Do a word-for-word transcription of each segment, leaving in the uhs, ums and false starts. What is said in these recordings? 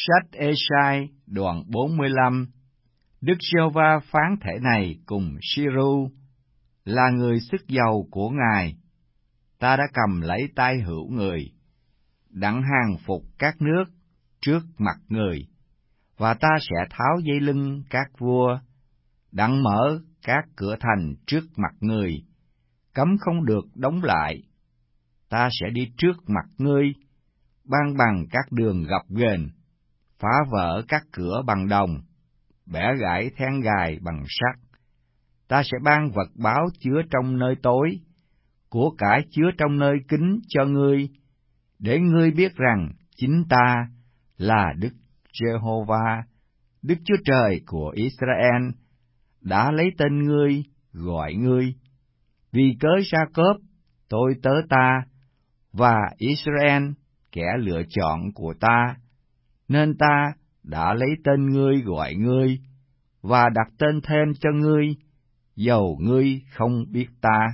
Sách Ê-sai đoạn bốn mươi lăm. Đức Giê-hô-va phán thể này cùng Si-ru, là người sức giàu của Ngài. Ta đã cầm lấy tay hữu người, đặng hàng phục các nước trước mặt người, và ta sẽ tháo dây lưng các vua, đặng mở các cửa thành trước mặt người, cấm không được đóng lại. Ta sẽ đi trước mặt ngươi, ban bằng các đường gập ghềnh, phá vỡ các cửa bằng đồng, bẻ gãy then gài bằng sắt. Ta sẽ ban vật báo chứa trong nơi tối, của cải chứa trong nơi kín cho ngươi, để ngươi biết rằng chính ta là Đức Giê-hô-va, Đức Chúa Trời của Israel, đã lấy tên ngươi gọi ngươi. Vì cớ Gia-cốp, tôi tớ ta, và Israel, kẻ lựa chọn của ta, nên ta đã lấy tên ngươi gọi ngươi, và đặt tên thêm cho ngươi, dầu ngươi không biết ta.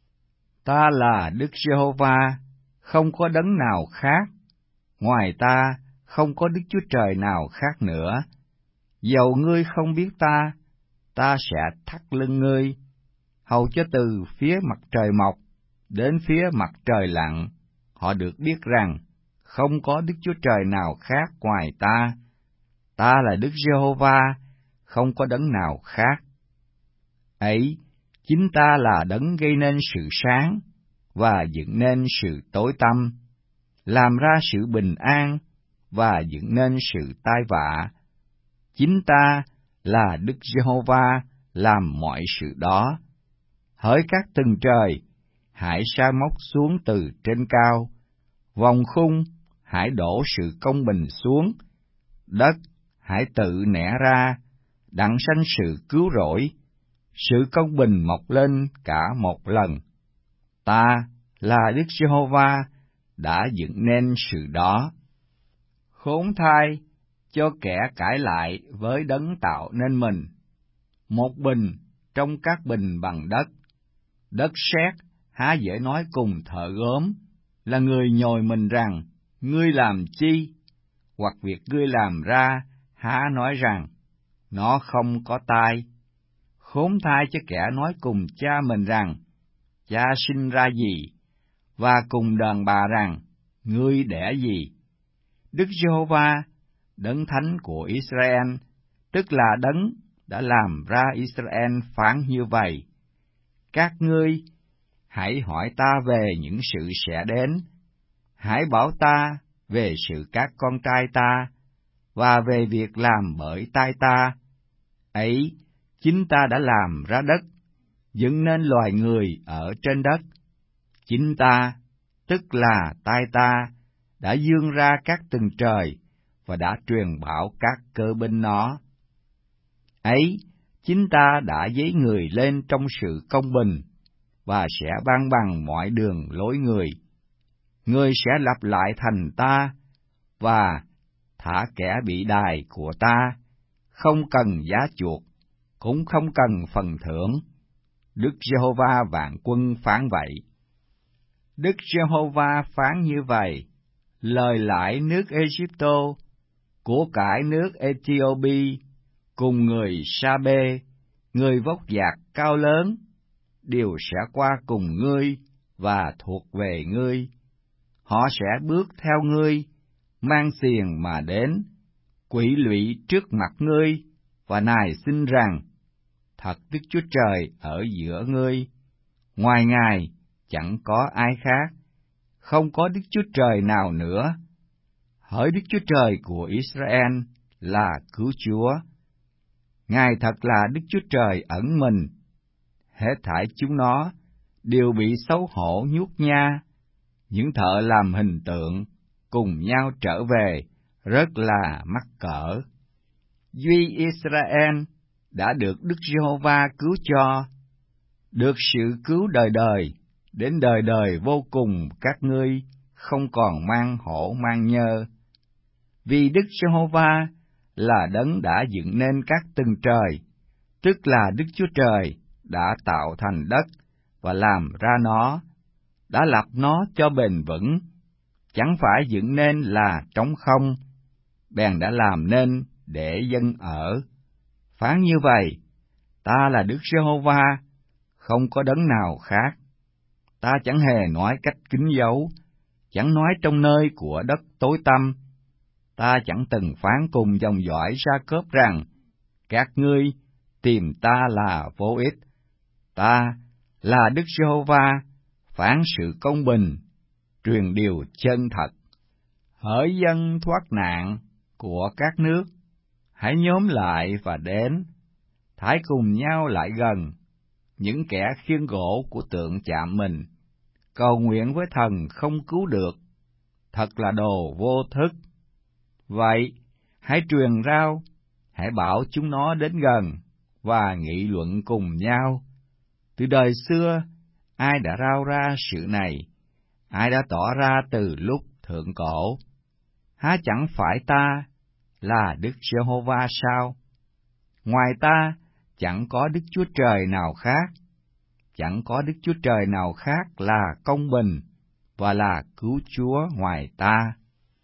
Ta là Đức Giê-hô-va, không có đấng nào khác, ngoài ta không có Đức Chúa Trời nào khác nữa. Dầu ngươi không biết ta, ta sẽ thắt lưng ngươi, hầu cho từ phía mặt trời mọc đến phía mặt trời lặn, họ được biết rằng không có Đức Chúa Trời nào khác ngoài ta. Ta là Đức Giê-hô-va, không có đấng nào khác. Ấy, chính ta là đấng gây nên sự sáng và dựng nên sự tối tăm, làm ra sự bình an và dựng nên sự tai vạ. Chính ta là Đức Giê-hô-va làm mọi sự đó. Hỡi các tầng trời, hãy sa móc xuống từ trên cao, vòng khung hãy đổ sự công bình xuống, đất hãy tự nẻ ra, đặng sanh sự cứu rỗi, sự công bình mọc lên cả một lần. Ta là Đức Giê-hô-va đã dựng nên sự đó. Khốn thay cho kẻ cãi lại với đấng tạo nên mình. Một bình trong các bình bằng đất, đất sét há dễ nói cùng thợ gốm, là người nhồi mình rằng, ngươi làm chi? Hoặc việc ngươi làm ra, há nói rằng, nó không có tai. Khốn thay cho kẻ nói cùng cha mình rằng, cha sinh ra gì? Và cùng đàn bà rằng, ngươi đẻ gì? Đức Giê-hô-va, đấng thánh của Israel, tức là đấng đã làm ra Israel phán như vậy. Các ngươi hãy hỏi ta về những sự sẽ đến, hãy bảo ta về sự các con trai ta, và về việc làm bởi tay ta. Ấy, chính ta đã làm ra đất, dựng nên loài người ở trên đất. Chính ta, tức là tay ta, đã dương ra các tầng trời, và đã truyền bảo các cơ binh nó. Ấy, chính ta đã dấy người lên trong sự công bình, và sẽ ban bằng mọi đường lối người. Người sẽ lập lại thành ta, và thả kẻ bị đày của ta, không cần giá chuộc, cũng không cần phần thưởng. Đức Giê-hô-va vạn quân phán vậy. Đức Giê-hô-va phán như vậy: lời lãi nước Ê-díp-tô, của cải nước Ê-thi-ô-bi, cùng người Sa-bê, người vóc dạc cao lớn, đều sẽ qua cùng ngươi và thuộc về ngươi. Họ sẽ bước theo ngươi, mang xiềng mà đến, quỷ lụy trước mặt ngươi, và nài xin rằng, thật Đức Chúa Trời ở giữa ngươi, ngoài Ngài chẳng có ai khác, không có Đức Chúa Trời nào nữa. Hỡi Đức Chúa Trời của Israel là cứu Chúa. Ngài thật là Đức Chúa Trời ẩn mình. Hết thảy chúng nó đều bị xấu hổ nhút nha. Những thợ làm hình tượng cùng nhau trở về, rất là mắc cỡ. Duy Israel đã được Đức Giê-hô-va cứu cho, được sự cứu đời đời, đến đời đời vô cùng các ngươi không còn mang hổ mang nhơ. Vì Đức Giê-hô-va là đấng đã dựng nên các tầng trời, tức là Đức Chúa Trời đã tạo thành đất và làm ra nó, đã lập nó cho bền vững, chẳng phải dựng nên là trống không. bèn đã làm nên để dân ở. Phán như vậy, ta là Đức Giê-hô-va, không có đấng nào khác. Ta chẳng hề nói cách kín giấu, chẳng nói trong nơi của đất tối tăm. Ta chẳng từng phán cùng dòng dõi Gia-cốp rằng, các ngươi tìm ta là vô ích. Ta là Đức Giê-hô-va, phán sự công bình, truyền điều chân thật. Hỡi dân thoát nạn của các nước, hãy nhóm lại và đến, thải cùng nhau lại gần, những kẻ khiêng gỗ của tượng chạm mình, cầu nguyện với thần không cứu được, thật là đồ vô thức. Vậy, hãy truyền rao, hãy bảo chúng nó đến gần, và nghị luận cùng nhau. Từ đời xưa, ai đã rao ra sự này? Ai đã tỏ ra từ lúc thượng cổ? Há chẳng phải ta là Đức Giê-hô-va sao? Ngoài ta, chẳng có Đức Chúa Trời nào khác. Chẳng có Đức Chúa Trời nào khác là công bình và là cứu Chúa ngoài ta.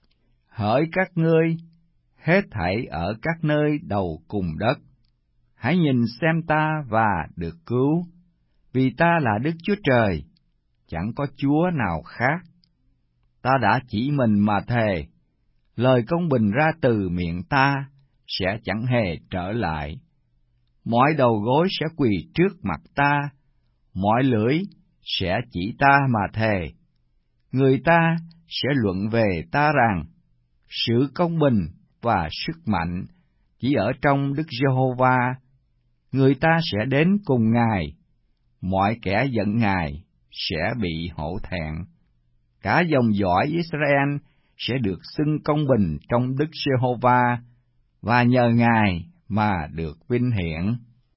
Hỡi các ngươi, hết thảy ở các nơi đầu cùng đất, hãy nhìn xem ta và được cứu, vì ta là Đức Chúa Trời, chẳng có Chúa nào khác. Ta đã chỉ mình mà thề, lời công bình ra từ miệng ta sẽ chẳng hề trở lại. Mọi đầu gối sẽ quỳ trước mặt ta, mọi lưỡi sẽ chỉ ta mà thề. Người ta sẽ luận về ta rằng, sự công bình và sức mạnh chỉ ở trong Đức Giê-hô-va. Người ta sẽ đến cùng Ngài, mọi kẻ giận Ngài sẽ bị hổ thẹn. Cả dòng dõi Israel sẽ được xưng công bình trong Đức Giê-hô-va, và nhờ Ngài mà được vinh hiển.